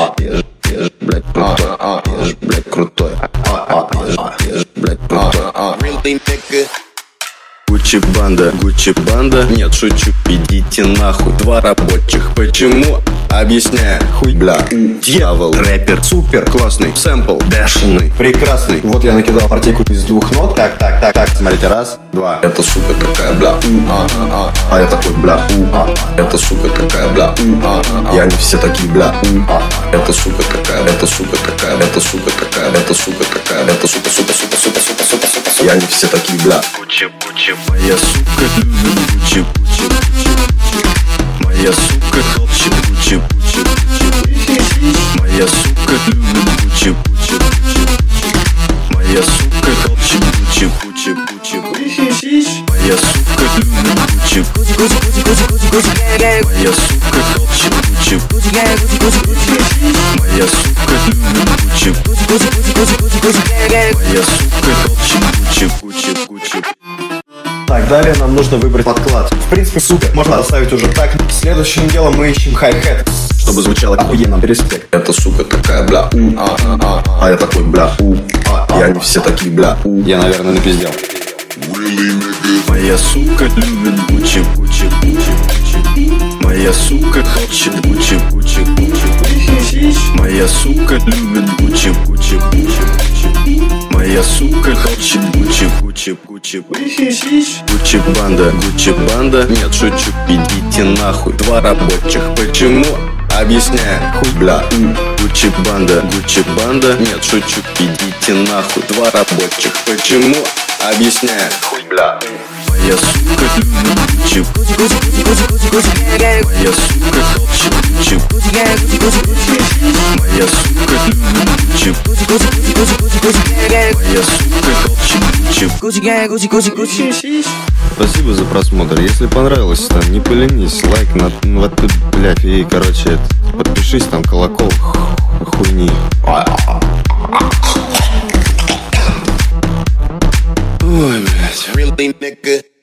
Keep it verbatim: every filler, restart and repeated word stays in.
а, я ж, я ж, блядь, крутой, а, я ж, блядь, крутой, а, а, я ж, я ж, блядь, крутой, а. Гуччи банда, Гуччи банда, нет, шучу, идите нахуй. Два рабочих, почему? Объясняю, хуй, бля, дьявол, рэпер, супер, классный, сэмпл, бешеный, прекрасный. Вот я накидал партийку из двух нот, так, так, так, так, смотрите, раз, два. Это сука такая, бля, у, а, а, а, а я такой, бля, у, а, это сука такая, бля, у, а, а, и они все такие, бля, у, а, это сука такая, это сука такая, это сука такая, это сука такая, это сука, сука, сука, сука, сука, сука, сука, сука, и они все такие, бля. Гуччи, Гуччи, моя сука любит Гуччи, Гуччи, Гуччи, моя сука топчет Гуччи, Гуччи, Гуччи, моя сука любит Гуччи, Гуччи, Гуччи, моя сука топчет Гуччи, Гуччи, Гуччи, моя сука любит Гуччи, Гуччи, Гуччи, Гуччи, моя сука топчет Гуччи, Гуччи, Гуччи, моя сука любит Гуччи, Гуччи, Гуччи, моя сука топчет Гуччи, Гуччи, Гуччи. Так, далее нам нужно выбрать подклад. В принципе, супер, можно оставить уже так. Следующим делом мы ищем хай-хэт, чтобы звучало охуенно. Респект. Это сука такая, бля, у, а, а, а, а я такой, бля, у, а, а, и они все такие, бля, у. Я, наверное, напиздел. Моя сука любит Гуччи, Гуччи, Гуччи, Гуччи. Моя сука топчет Гуччи, Гуччи, Гуччи, Гуччи. Моя сука любит Гуччи, Гуччи, Гуччи, Гуччи. Моя сука топчет Гуччи, Гуччи, Гуччи, Гуччи банда, Гуччи банда, нет, шучу, идите нахуй. Два рабочих, почему? Объясняю, хуй, бля, Гуччи банда, Гуччи банда, нет, шучу, идите нахуй. Два рабочих, почему? Объясняю, хуй, бля. Моя сука любит Гуччи, Гуччи, Гуччи, Гуччи, Гуччи, моя сука топчет Гуччи, Гуччи, Гуччи, Гуччи, моя сука любит Гуччи, Гуччи, Гуччи, Гуччи, Гуччи, моя сука топчет Гуччи, Гуччи, Гуччи, Гуччи, Гуччи. Спасибо за просмотр. Если понравилось, там не поленись, лайк на вот тут, блядь, и короче, подпишись, там колокол, хуйни. Ой, блядь.